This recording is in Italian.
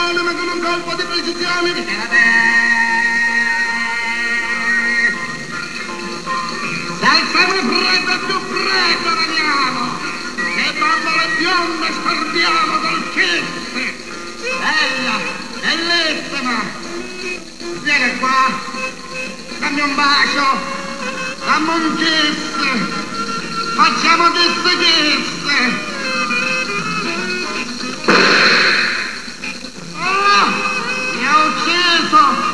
male, ma con un colpo di precisione. Dal seme freddo e più freddo veniamo, che bambole bionde scordiamo col kiss. Bella, bellissima. Vieni qua, dammi un bacio, dammi un kiss, facciamo kiss. Mi ha ucciso!